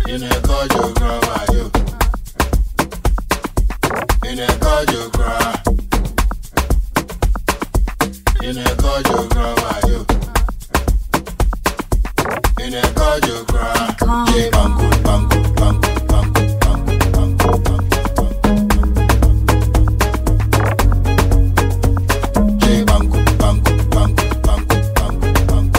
In a cordial cry, you. In a cordial cry. In a cordial cry, you. In a cordial cry. Yeah, banku, banku, banku, banku, banku, banku, banku, banku. Yeah, banku, banku, banku, banku, banku, banku,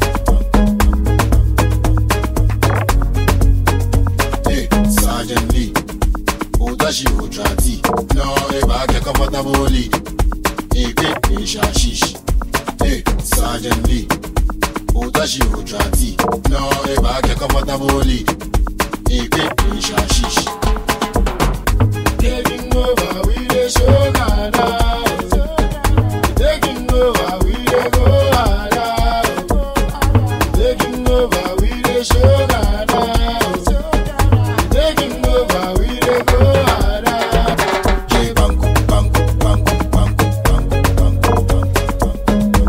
banku. Hey, Sergeant Lee, Odashi Otrati, no, eba get comfortable lead. Hey, hey, Shashish. Hey, Sergeant Lee, Odashi Otrati, no, eba get comfortable lead. Hey, hey, Shashish. Taking over, we the show Ghana. Taking over, we the go Ghana. Taking over, we the show Ghana. Taking over, we the go Ghana. Yeah, banku, banku, banku, banku, banku, banku, banku.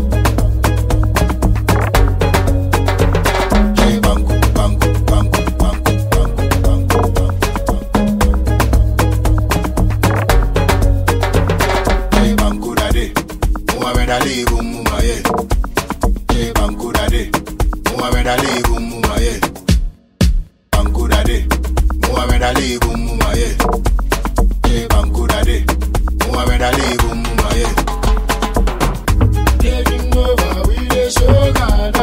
Yeah, banku, banku, banku, banku, banku, banku, banku. Yeah, banku dade, Muhammad Ali Mumaye. Yeah, banku dade, Muhammad Ali Mumaye. Banku dade, Muhammad Ali Mumaye. Yeah, banku dade, Muhammad Ali Mumaye. Taking over, we the show Ghana.